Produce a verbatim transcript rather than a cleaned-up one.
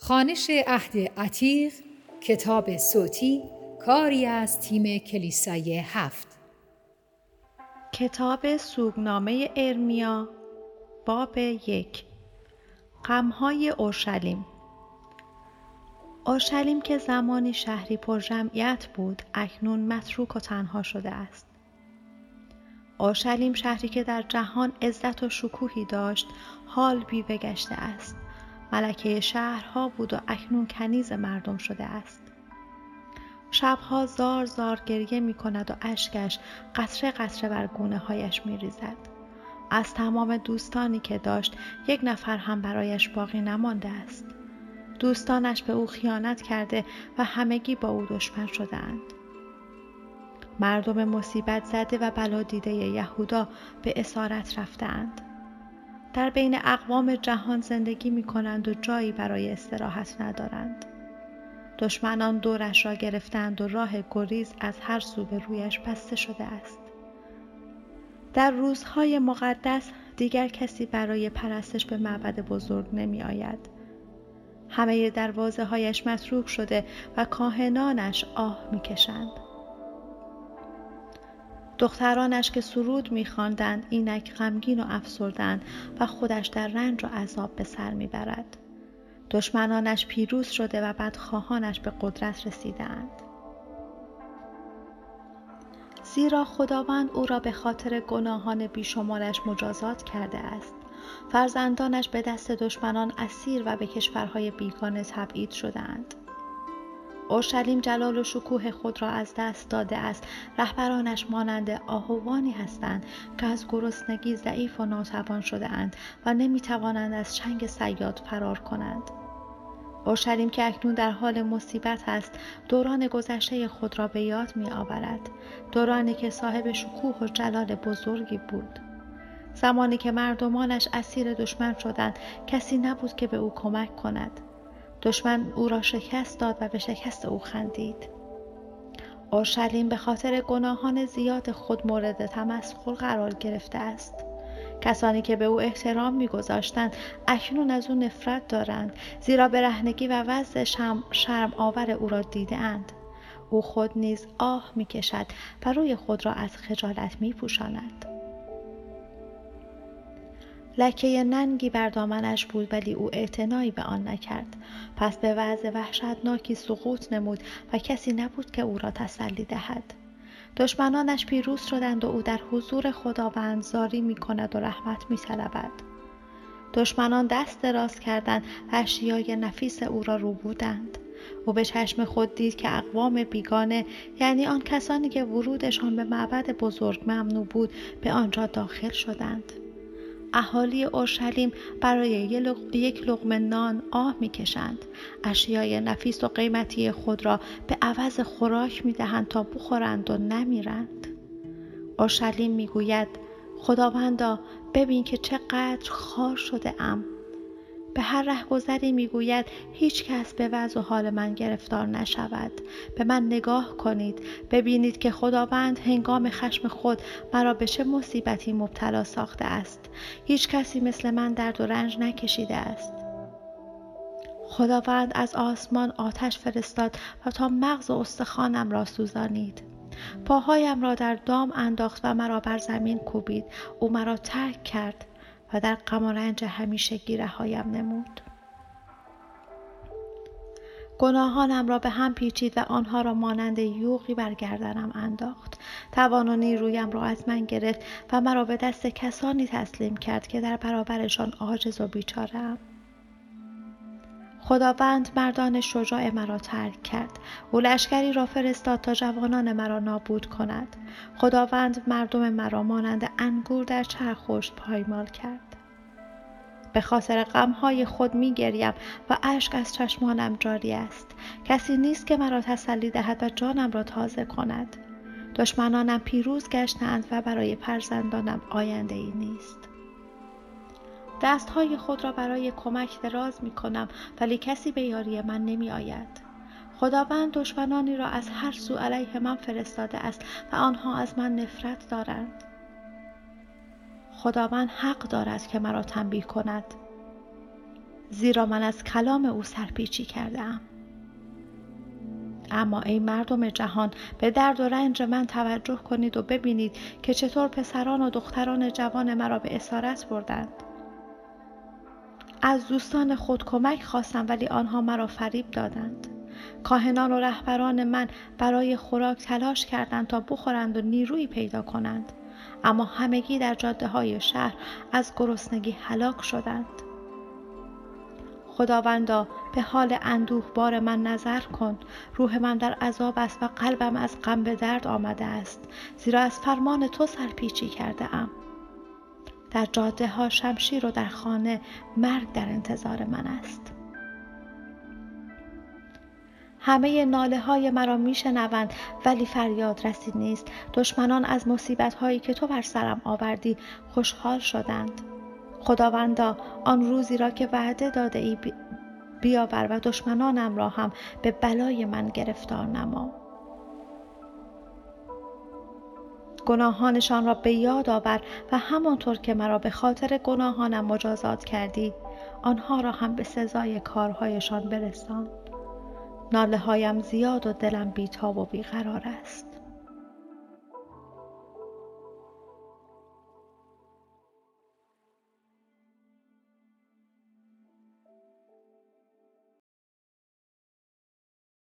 خوانش عهد عتیق، کتاب صوتی، کاری از تیم کلیسای هفت. کتاب سوگنامه ارمیا، باب یک. غم‌های اورشلیم. اورشلیم که زمانی شهری پر جمعیت بود، اکنون متروک و تنها شده است. اورشلیم شهری که در جهان عزت و شکوهی داشت، حال بیوه گشته است. ملکه شهرها بود و اکنون کنیز مردم شده است. شبها زار زار گریه می کند و اشکش قطره قطره بر گونه هایش می ریزد. از تمام دوستانی که داشت یک نفر هم برایش باقی نمانده است. دوستانش به او خیانت کرده و همگی با او دشمن شده‌اند. مردم مصیبت زده و بلا دیده یهودا به اسارت رفته‌اند. در بین اقوام جهان زندگی می کنند و جایی برای استراحت ندارند. دشمنان دورش را گرفتند و راه گریز از هر سو به رویش بسته شده است. در روزهای مقدس دیگر کسی برای پرستش به معبد بزرگ نمی آید. همه دروازه هایش متروک شده و کاهنانش آه می کشند. دخترانش که سرود می خواندند اینک غمگین و افسردند و خودش در رنج و عذاب به سر می برد. دشمنانش پیروز شده و بدخواهانش به قدرت رسیدند. زیرا خداوند او را به خاطر گناهان بیشمارش مجازات کرده است. فرزندانش به دست دشمنان اسیر و به کشورهای بیگانه تبعید شدند. اورشلیم جلال و شکوه خود را از دست داده است. رهبرانش مانند آهوانی هستند که از گرسنگی ضعیف و ناتوان شده اند و نمی توانند از چنگ صیاد فرار کنند. اورشلیم که اکنون در حال مصیبت است، دوران گذشته خود را به یاد می آورد. دورانی که صاحب شکوه و جلال بزرگی بود. زمانی که مردمانش اسیر دشمن شدند، کسی نبود که به او کمک کند. دشمن او را شکست داد و به شکست او خندید. اورشلیم به خاطر گناهان زیاد خود مورد تمسخر قرار گرفته است. کسانی که به او احترام می‌گذاشتند اکنون از او نفرت دارند، زیرا برهنگی و وضع شرم آور او را دیده‌اند. او خود نیز آه می‌کشد و روی خود را از خجالت می‌پوشاند. لکه ننگی بر دامنش بود ولی او اعتنایی به آن نکرد. پس به وضع وحشتناکی سقوط نمود و کسی نبود که او را تسلی دهد. دشمنانش پیروز شدند و او در حضور خداوند زاری می کند و رحمت می طلبد. دشمنان دست دراز کردند و اشیای نفیس او را ربودند. او به چشم خود دید که اقوام بیگانه، یعنی آن کسانی که ورودشان به معبد بزرگ ممنوع بود، به آنجا داخل شدند. اهالی اورشلیم برای یک لقمه نان آه می‌کشند. اشیای نفیس و قیمتی خود را به عوض خوراک می‌دهند تا بخورند و نمیرند. اورشلیم می‌گوید خداوندا ببین که چقدر خوار شده ام. به هر رهگذری می‌گوید هیچ کس به وضع و حال من گرفتار نشود. به من نگاه کنید، ببینید که خداوند هنگام خشم خود مرا به چه مصیبتی مبتلا ساخته است. هیچ کسی مثل من درد و رنج نکشیده است. خداوند از آسمان آتش فرستاد و تا مغز و استخوانم را سوزانید. پاهایم را در دام انداخت و مرا بر زمین کوبید. او مرا ترک کرد و در غم و رنج همیشگی رهایم نمود. گناهانم را به هم پیچید و آنها را مانند یوغی بر گردنم انداخت. توان و نیرویم را از من گرفت و مرا به دست کسانی تسلیم کرد که در برابرشان عاجز و بیچاره‌ام. خداوند مردان شجاع مرا ترک کرد. او لشکری را فرستاد تا جوانان مرا نابود کند. خداوند مردم مرا مانند انگور در چرخشت پایمال کرد. به خاطر غم‌های خود می‌گریم و اشک از چشمانم جاری است. کسی نیست که مرا تسلی دهد و جانم را تازه کند. دشمنانم پیروز گشتند و برای فرزندانم آینده‌ای نیست. دستهای خود را برای کمک دراز می‌کنم ولی کسی به یاری من نمی‌آید. خداوند دشمنانی را از هر سو علیه من فرستاده است و آنها از من نفرت دارند. خداوند حق دارد که مرا تنبیه کند. زیرا من از کلام او سرپیچی کردم. اما ای مردم جهان، به درد و رنج من توجه کنید و ببینید که چطور پسران و دختران جوان مرا به اسارت بردند. از دوستان خود کمک خواستم ولی آنها مرا فریب دادند. کاهنان و رهبران من برای خوراک تلاش کردند تا بخورند و نیرویی پیدا کنند، اما همگی در جاده های شهر از گرسنگی هلاک شدند. خداوندا، به حال اندوهبار من نظر کن. روح من در عذاب است و قلبم از غم به درد آمده است، زیرا از فرمان تو سرپیچی کرده ام. در جاده ها شمشیر و در خانه مرگ در انتظار من است. همه ناله های مرا می شنوند ولی فریاد رسی نیست. دشمنان از مصیبت هایی که تو بر سرم آوردی خوشحال شدند. خداوندا، آن روزی را که وعده داده ای بیاور و دشمنانم را هم به بلای من گرفتار نما. گناهانشان را به یاد آور و همانطور که مرا به خاطر گناهانم مجازات کردی، آنها را هم به سزای کارهایشان برسان. ناله هایم زیاد و دلم بیتاب و بیقرار است.